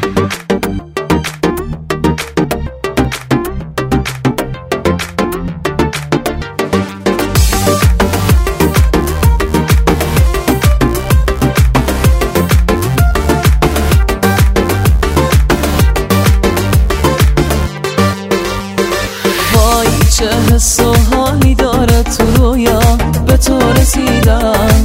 چه حس و حالی داره تو رویا به تو رسیدم،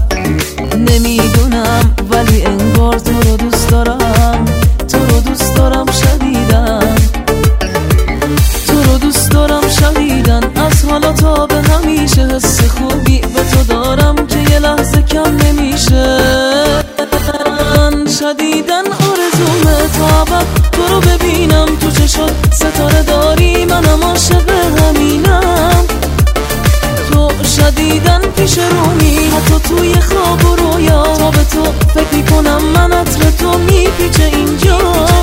نمیدونم ولی انگار تو رو دوست دارم، تو رو دوست دارم شدیدن، تو رو دوست دارم شدیدن. از حالا تا به همیشه حس خوبی به تو دارم که یه لحظه کم نمیشه. من شدیدن آرزومه تا ابد تو رو ببینم تو چشات ستاره داری، منم عاشق همینم. تو شدیدن پیش رومی حتی توی خواب و رویا، تا به تو فکر میکنم من عطر تو میپیچه اینجا.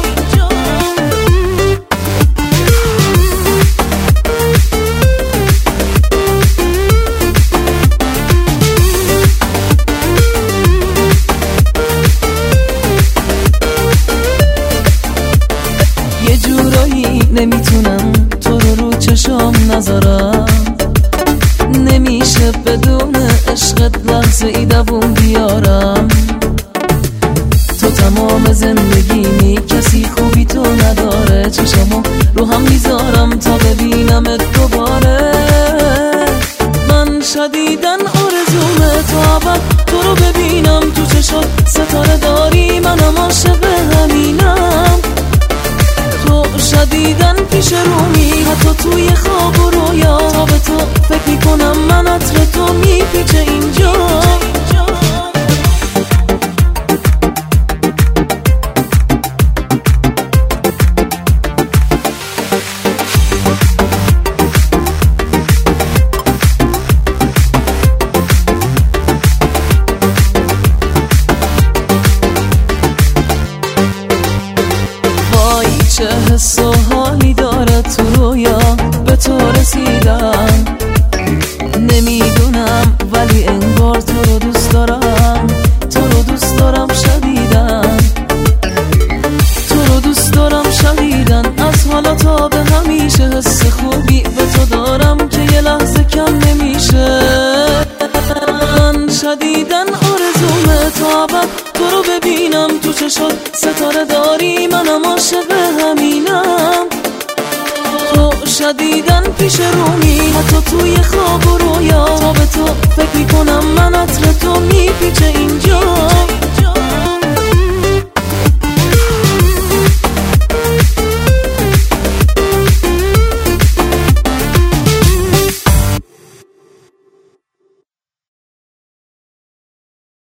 یه جورایی نمیتونم تو رو چشام نذارم، نمیشه بدون عشقت لحظه ای دووم بیارم. تو تمام زندگیمی کسی خوبی تو نداره، چشمو رو هم میذارم تا ببینمت دوباره. من شدیدن آرزومه تا ابد تو رو ببینم تو چشات ستاره داری، منم عاشق همینم. تو شدیدن پیش رومی حتی توی خواب و رویا، تا به تو فکر میکنم من عطر تو میپیچه اینجا. چه حس و حالی داره تو رویا به تو رسیدم، نمیدونم ولی انگار تو رو دوست دارم، تو رو دوست دارم شدیدن، تو رو دوست دارم شدیدن. از حالا تا به همیشه حس خوبی به تو دارم که یه لحظه کم نمیشه. من شدیدن آرزومه تا ابد تو رو ببینم تو چشات ستاره داری، منم عاشق همینم. تو شدیدن پیش رومی حتی توی خواب و رویا، تا به تو فکر میکنم من عطر تو میپیچه اینجا.